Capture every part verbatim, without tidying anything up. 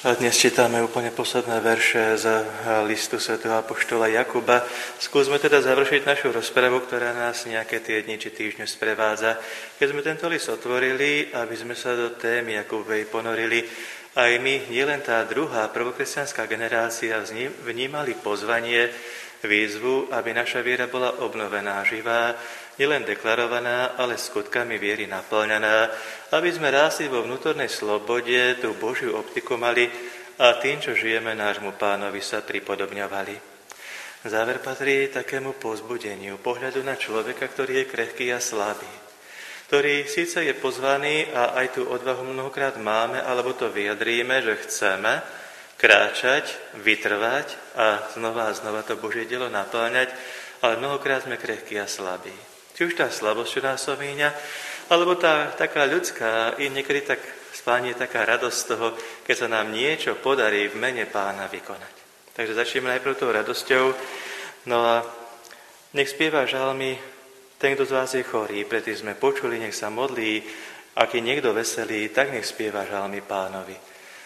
A dnes čítame úplne posledné verše z listu svätého apoštola Jakuba. Skúsme teda završiť našu rozpravu, ktorá nás nejaké tie dni či týždne sprevádza. Keď sme tento list otvorili, aby sme sa do témy Jakubovej ponorili, aj my, nielen tá druhá prvokresťanská generácia, vnímali pozvanie, výzvu, aby naša viera bola obnovená, živá, nielen deklarovaná, ale skutkami viery naplňaná, aby sme rástli vo vnútornej slobode, tú Božiu optiku mali a tým, čo žijeme, nášmu Pánovi sa pripodobňovali. Záver patrí takému povzbudeniu, pohľadu na človeka, ktorý je krehký a slabý, ktorý síce je pozvaný a aj tú odvahu mnohokrát máme, alebo to vyjadríme, že chceme kráčať, vytrvať a znova a znova to Božie dielo naplňať, ale mnohokrát sme krehkí a slabí. Či už tá slabosť, čo nás omíňa, alebo tá taká ľudská, i niekedy tak spánie taká radosť z toho, keď sa nám niečo podarí v mene Pána vykonať. Takže začneme najprv tou radosťou. No a nech spieva žalmy ten, kto z vás je chorý, predtým sme počuli, nech sa modlí, ak je niekto veselý, tak nech spieva žalmy Pánovi.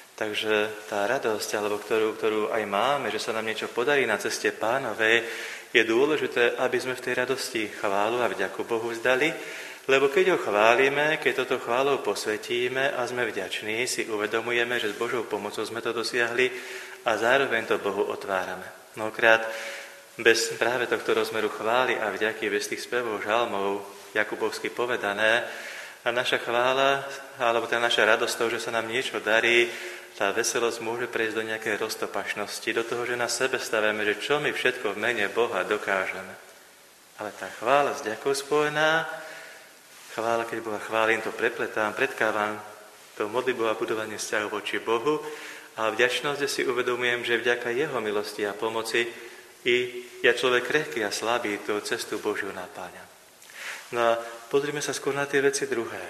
Takže tá radosť, alebo ktorú, ktorú aj máme, že sa nám niečo podarí na ceste Pánovej, je dôležité, aby sme v tej radosti chválu a vďaku Bohu vzdali, lebo keď ho chválime, keď toto chválou posvetíme a sme vďační, si uvedomujeme, že s Božou pomocou sme to dosiahli a zároveň to Bohu otvárame. Mnohokrát bez práve tohto rozmeru chvály a vďaky, bez tých spevov žalmov, jakubovsky povedané, a naša chvála, alebo tá naša radosť toho, že sa nám niečo darí, tá veselosť môže prejsť do nejakej roztopašnosti, do toho, že na sebe stavíme, že čo my všetko v mene Boha dokážeme. Ale tá chvála s ďakou spojená, chvála, keď Boha chválim, to prepletám, predkávam to modlitbou a budovanie vzťahu voči Bohu a vďačnosť, že si uvedomujem, že vďaka Jeho milosti a pomoci i ja človek krehký a slabý tú cestu Božiu napáňam. No a pozrime sa skôr na tie veci druhé.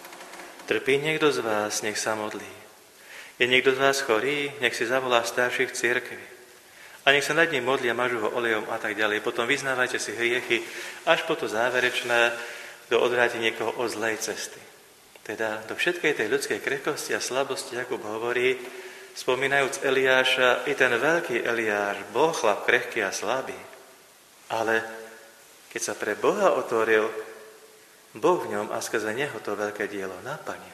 Trpí niekto z vás, nech sa modlí. Je niekto z vás chorý, nech si zavolá starších cirkvi. A nech sa nad ním modlia, mažu ho olejom a tak ďalej. Potom vyznávajte si hriechy, až po to záverečné, kto odvráti niekoho od zlej cesty. Teda do všetkej tej ľudskej krehkosti a slabosti, Jakub hovorí, spomínajúc Eliáša, i ten veľký Eliáš bol chlap krehký a slabý. Ale keď sa pre Boha otvoril, Boh v ňom a skrze neho to veľké dielo naplnil.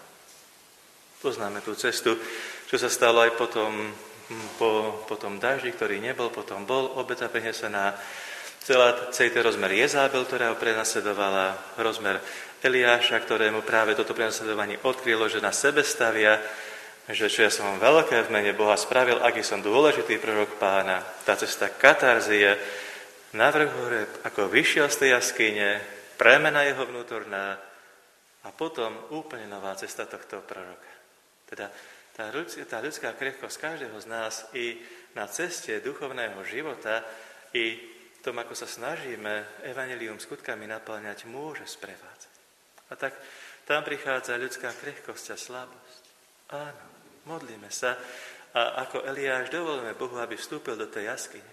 Poznáme tú cestu, čo sa stalo aj potom, po, po tom daždi, ktorý nebol, potom bol obeta prinesená. Celá, celý ten rozmer Jezábel, ktorá ho prenasledovala, rozmer Eliáša, ktorému práve toto prenasledovanie odkrylo, že na sebe stavia, že čo ja som veľké v mene Boha spravil, aký som dôležitý prorok Pána. Tá cesta katarzie, navrch hore, ako vyšiel z tej jaskyne, premena jeho vnútorná a potom úplne nová cesta tohto proroka. Teda tá ľudská, tá ľudská krehkosť každého z nás i na ceste duchovného života, i v tom, ako sa snažíme evanjelium skutkami naplňať, môže sprevádzať. A tak tam prichádza ľudská krehkosť a slabosť. Áno, modlíme sa a ako Eliáš dovolíme Bohu, aby vstúpil do tej jaskyne.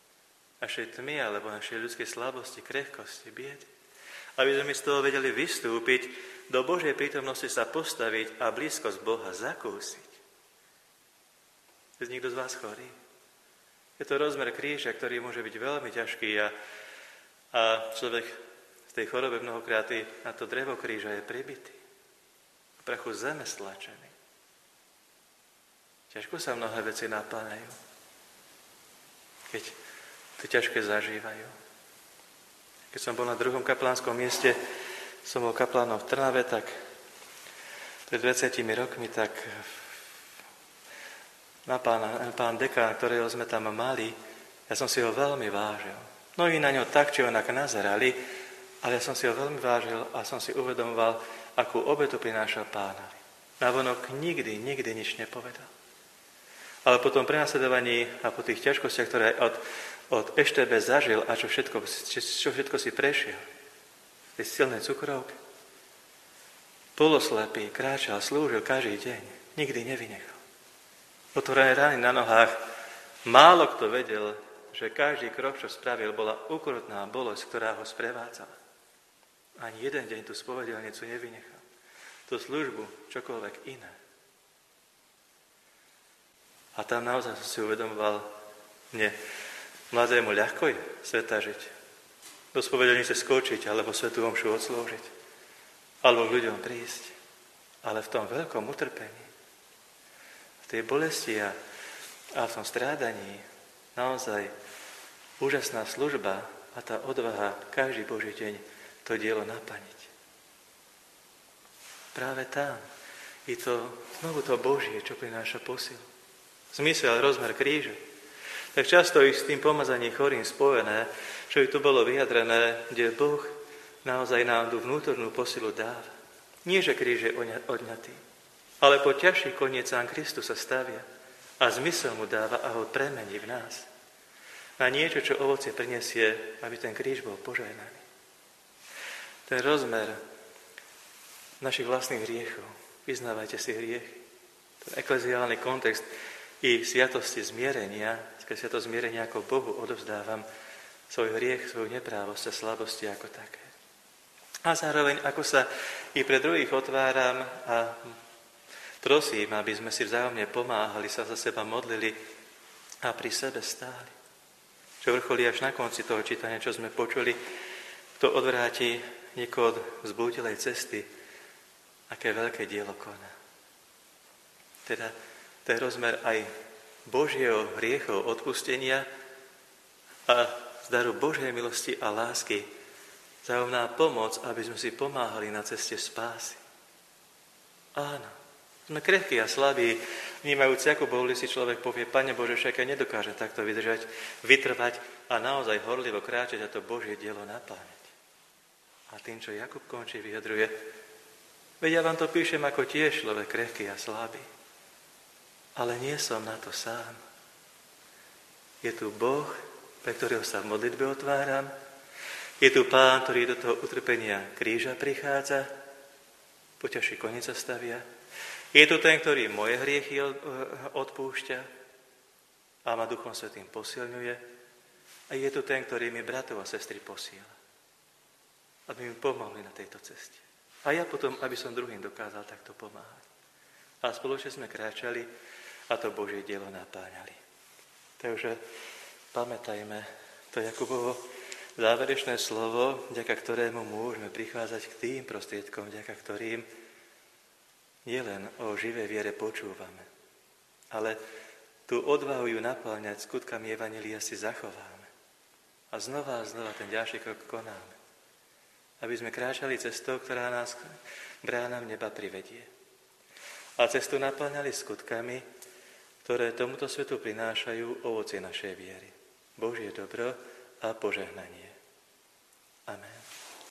Našej tmy alebo našej ľudskej slabosti, krehkosti, biedy. Aby sme z toho vedeli vystúpiť, do Božej prítomnosti sa postaviť a blízkosť Boha zakúsiť. Je niekto z vás chorý? Je to rozmer kríža, ktorý môže byť veľmi ťažký a, a človek v tej chorobe mnohokrát na to drevo kríža je pribitý. V prachu zeme stlačený. Ťažko sa mnohé veci napánajú, keď to ťažké zažívajú. Keď som bol na druhom kaplánskom mieste, som bol kaplánom v Trnave, tak pred dvadsiatimi rokmi, tak na pána, pán dekán, ktorého sme tam mali, ja som si ho veľmi vážil. Mnohí na ňo tak, či onak nazerali, ale ja som si ho veľmi vážil a som si uvedomoval, akú obetu prinášal Pánovi. Navonok nikdy, nikdy nič nepovedal. Ale po tom prenasledovaní a po tých ťažkostiach, ktoré od, od Eštebe zažil a čo všetko, čo všetko si prešiel, tej silnej cukrovky, poloslepý, kráčal, slúžil každý deň, nikdy nevynechal. Otvorené rány na nohách, málo kto vedel, že každý krok, čo spravil, bola ukrutná bolesť, ktorá ho sprevádzala. Ani jeden deň tú spovedelnicu nevynechal. tú službu, čokoľvek iné. A tam naozaj som si uvedomoval, nie, mladému ľahko je sveta žiť. Do spovedení sa skočiť, alebo svätú omšu odslúžiť, alebo k ľuďom prísť. Ale v tom veľkom utrpení, v tej bolesti a, a v tom strádaní, naozaj úžasná služba a tá odvaha každý Boží deň to dielo naplniť. Práve tam je to znovu to Božie, čo prináša posilu. Zmysel, rozmer kríža. Tak často ich s tým pomazaním chorým spojené, čo by tu bolo vyjadrené, kde Boh naozaj nám tú vnútornú posilu dáva. Nie, že kríž je odňatý, ale po ťažší koniec sám Kristus sa stavia a zmysel mu dáva a ho premení v nás. Na niečo, čo ovocie prinesie, aby ten kríž bol požehnaný. Ten rozmer našich vlastných hriechov. Vyznávajte si hriechy. Ten ekleziálny kontext i sviatosti zmierenia, skrze to zmierenie ako Bohu odovzdávam svoj hriech, svoju neprávosť a slabosti ako také. A zároveň, ako sa i pre druhých otváram a prosím, aby sme si vzájomne pomáhali, sa za seba modlili a pri sebe stáli. Čo vrcholí až na konci toho čítania, čo sme počuli, kto odvráti niekoho od vzbútilej cesty, aké veľké dielo koná. Teda ten rozmer aj Božieho hriechov odpustenia a zdaru Božej milosti a lásky vzájomná pomoc, aby sme si pomáhali na ceste spásy. Áno, sme krehkí a slabí, vnímajúci, ako boli si človek povie, Pane Bože, však ja nedokážem takto vydržať, vytrvať a naozaj horlivo kráčať a to Božie dielo napláňať. A tým, čo Jakub končí, vyjadruje, veď ja vám to píšem ako tiež človek krehký a slabý. Ale nie som na to sám. Je tu Boh, pre ktorého sa v modlitbe otváram. Je tu Pán, ktorý do toho utrpenia kríža prichádza, po ťažší koniec sa stavia. Je tu ten, ktorý moje hriechy odpúšťa a ma Duchom Svätým posilňuje. A je tu ten, ktorý mi bratov a sestry posiela, aby mi pomohli na tejto ceste. A ja potom, aby som druhým dokázal takto pomáhať. A spoločne sme kráčali a to Božie dielo napáňali. Takže pamätajme to Jakubovo záverečné slovo, vďaka ktorému môžeme prichádzať k tým prostriedkom, vďaka ktorým nielen o živej viere počúvame, ale tú odvahu ju napáňať skutkami evanjelia si zachováme. A znova a znova ten ďalší krok konáme. Aby sme kráčali cestou, ktorá nás k bránam neba privedie. A cestu napáňali skutkami, ktoré tomuto svetu prinášajú ovocie našej viery. Božie dobro a požehnanie. Amen.